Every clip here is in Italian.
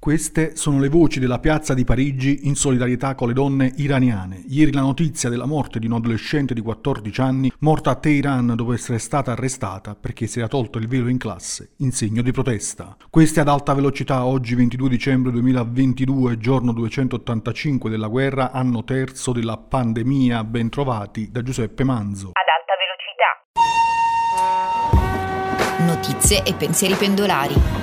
Queste sono le voci della piazza di Parigi in solidarietà con le donne iraniane. Ieri la notizia della morte di un adolescente di 14 anni morta a Teheran dopo essere stata arrestata perché si era tolto il velo in classe in segno di protesta. Queste ad alta velocità oggi 22 dicembre 2022, giorno 285 della guerra, anno terzo della pandemia. Ben trovati da Giuseppe Manzo. Ad alta velocità. Notizie e pensieri pendolari.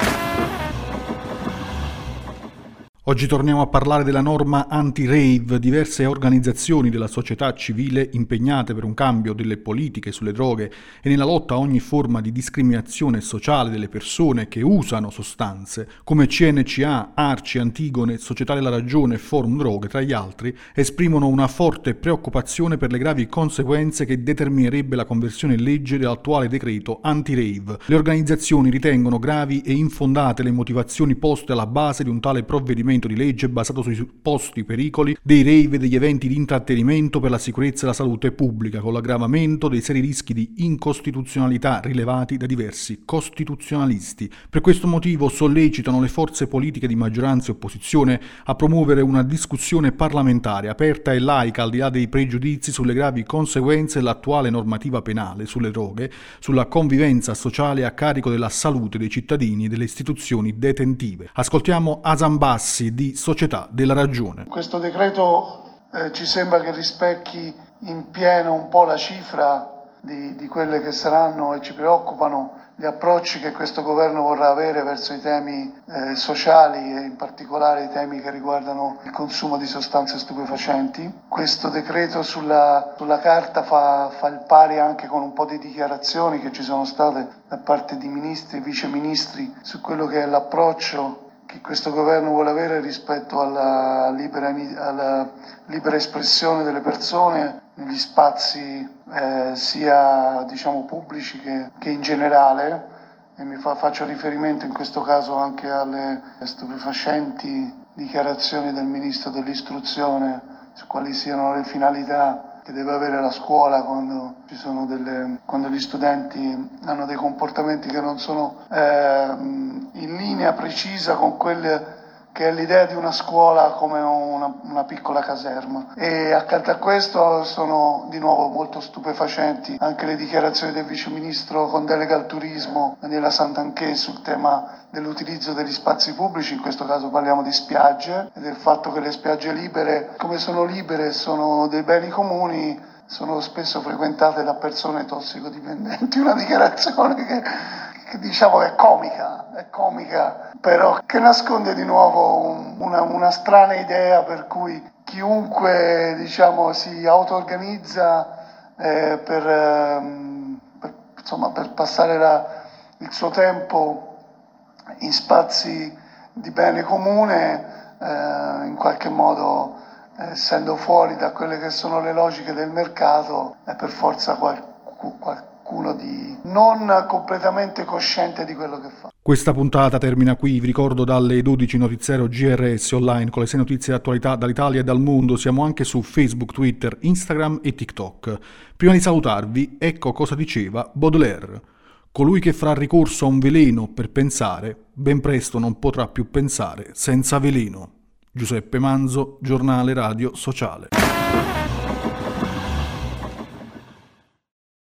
Oggi torniamo a parlare della norma anti-rave. Diverse organizzazioni della società civile impegnate per un cambio delle politiche sulle droghe e nella lotta a ogni forma di discriminazione sociale delle persone che usano sostanze, come CNCA, Arci, Antigone, Società della Ragione e Forum Droghe, tra gli altri, esprimono una forte preoccupazione per le gravi conseguenze che determinerebbe la conversione in legge dell'attuale decreto anti-rave. Le organizzazioni ritengono gravi e infondate le motivazioni poste alla base di un tale provvedimento di legge basato sui supposti pericoli dei rave e degli eventi di intrattenimento per la sicurezza e la salute pubblica, con l'aggravamento dei seri rischi di incostituzionalità rilevati da diversi costituzionalisti. Per questo motivo sollecitano le forze politiche di maggioranza e opposizione a promuovere una discussione parlamentare aperta e laica al di là dei pregiudizi sulle gravi conseguenze dell'attuale normativa penale sulle droghe, sulla convivenza sociale a carico della salute dei cittadini e delle istituzioni detentive. Ascoltiamo Hasan Bassi di Società della Ragione. Questo decreto ci sembra che rispecchi in pieno un po' la cifra di quelle che saranno e ci preoccupano gli approcci che questo governo vorrà avere verso i temi sociali e in particolare i temi che riguardano il consumo di sostanze stupefacenti. Questo decreto sulla carta fa il pari anche con un po' di dichiarazioni che ci sono state da parte di ministri e viceministri su quello che è l'approccio che questo governo vuole avere rispetto alla libera espressione delle persone negli spazi sia pubblici che in generale, e faccio riferimento in questo caso anche alle stupefacenti dichiarazioni del ministro dell'istruzione su quali siano le finalità che deve avere la scuola quando gli studenti hanno dei comportamenti che non sono in linea precisa con quelle che è l'idea di una scuola come una piccola caserma. E accanto a questo sono di nuovo molto stupefacenti anche le dichiarazioni del viceministro con delega al turismo Daniela Santanchè sul tema dell'utilizzo degli spazi pubblici. In questo caso parliamo di spiagge e del fatto che le spiagge libere, come sono libere, sono dei beni comuni, sono spesso frequentate da persone tossicodipendenti. Una dichiarazione che diciamo è comica, però che nasconde di nuovo una strana idea per cui chiunque si auto-organizza per passare il suo tempo in spazi di bene comune, in qualche modo essendo fuori da quelle che sono le logiche del mercato, è per forza qualcuno di non completamente cosciente di quello che fa. Questa puntata termina qui, vi ricordo dalle 12 notiziario GRS online con le 6 notizie di attualità dall'Italia e dal mondo. Siamo anche su Facebook, Twitter, Instagram e TikTok. Prima di salutarvi, ecco cosa diceva Baudelaire: colui che farà ricorso a un veleno per pensare, ben presto non potrà più pensare senza veleno. Giuseppe Manzo, Giornale Radio Sociale.